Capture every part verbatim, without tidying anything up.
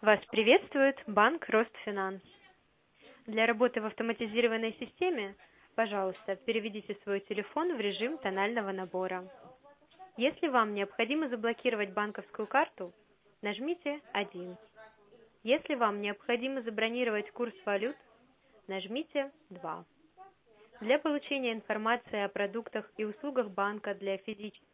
Вас приветствует банк Ростфинанс. Для работы в автоматизированной системе, пожалуйста, переведите свой телефон в режим тонального набора. Если вам необходимо заблокировать банковскую карту, нажмите один. Если вам необходимо забронировать курс валют, нажмите два. Для получения информации о продуктах и услугах банка для физических...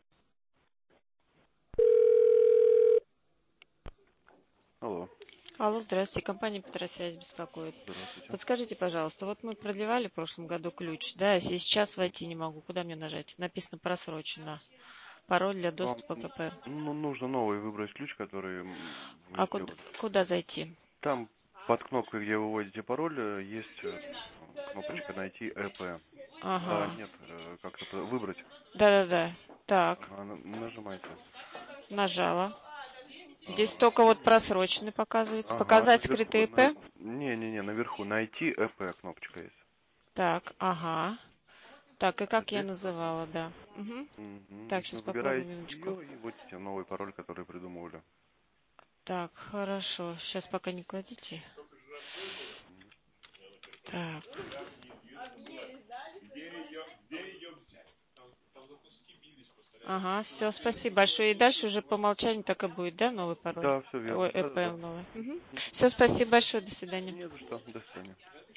Алло. Алло, здравствуйте. Компания Петросвязь беспокоит. Здравствуйте. Подскажите, пожалуйста, вот мы продлевали в прошлом году ключ, да, и сейчас войти не могу. Куда мне нажать? Написано просрочено. Пароль для Вам доступа к КП. ну, нужно новый выбрать ключ, который м, вы А куда, сделали. куда зайти? Там под кнопкой, где вы вводите пароль, э, есть э, кнопочка «Найти ЭП». А, Ага. нет, э, как-то по- выбрать. Да-да-да. Так, Ага, на- нажимайте. нажала. Здесь А, только вот просроченный показывается. Ага, Показать наверху. скрытый На... ИП. Не-не-не, наверху «Найти ЭП» кнопочка есть. Так, ага. Так, и как я Здесь сразу. называла, да. Угу. Так, Мгм. сейчас попробую Выбираете минуточку. ее и вводите новый пароль, который придумывали. Так, хорошо. Сейчас пока не кладите. Так. Ага, все, спасибо большое. И дальше уже по умолчанию так и будет, да, новый пароль? Да, все Ой, верно. ЭП Да-да-да. новый. Мгм. Все, спасибо большое, до свидания. Не за что. До свидания.